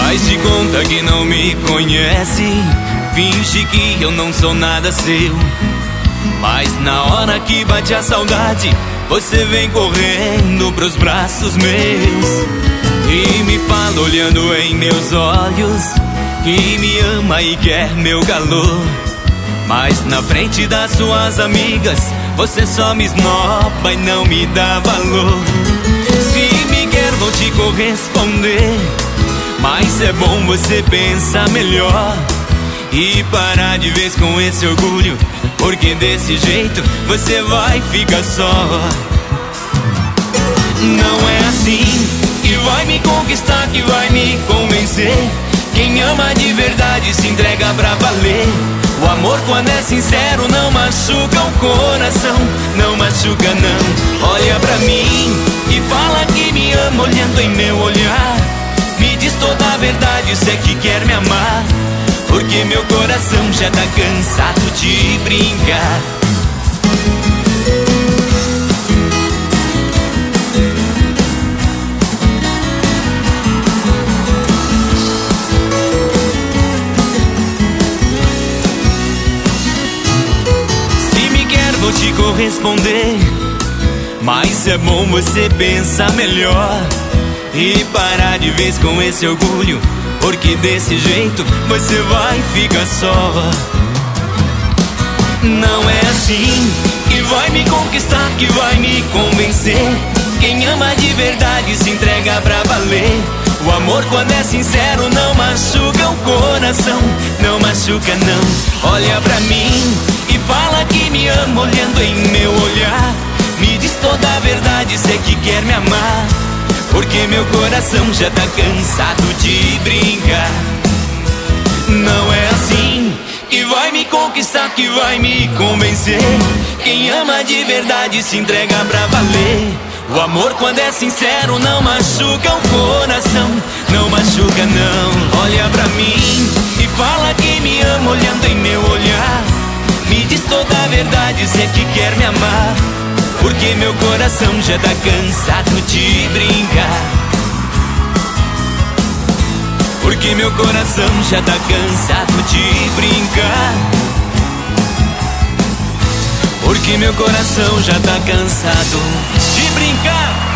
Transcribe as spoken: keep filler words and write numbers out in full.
Faz de conta que não me conhece, finge que eu não sou nada seu. Mas na hora que bate a saudade, você vem correndo pros braços meus e me fala olhando em meus olhos que me ama e quer meu calor. Mas na frente das suas amigas você só me esnoba e não me dá valor. Se me quer vou te corresponder, mas é bom você pensar melhor e parar de vez com esse orgulho, porque desse jeito você vai ficar só. Não é assim que vai me conquistar, que vai me convencer. Quem ama de verdade se entrega pra valer. O amor quando é sincero não machuca o coração, não machuca não. Olha pra mim e fala que me ama olhando em meu olhar. Me diz toda a verdade se é que quer me amar, porque meu coração já tá cansado de brincar. Se me quer vou te corresponder, mas é bom você pensar melhor e parar de vez com esse orgulho, porque desse jeito você vai ficar só. Não é assim que vai me conquistar, que vai me convencer. Quem ama de verdade se entrega pra valer. O amor quando é sincero não machuca o coração, não machuca não. Olha pra mim e fala que me ama olhando em meu olhar. Me diz toda a verdade se é que quer me amar, porque meu coração já tá cansado de brincar. Não é assim que vai me conquistar, que vai me convencer. Quem ama de verdade se entrega pra valer. O amor quando é sincero não machuca o coração, não machuca não. Olha pra mim e fala que me ama olhando em meu olhar. Me diz toda a verdade se é que quer me amar, porque meu coração já tá cansado de brincar. Porque meu coração já tá cansado de brincar. Porque meu coração já tá cansado de brincar.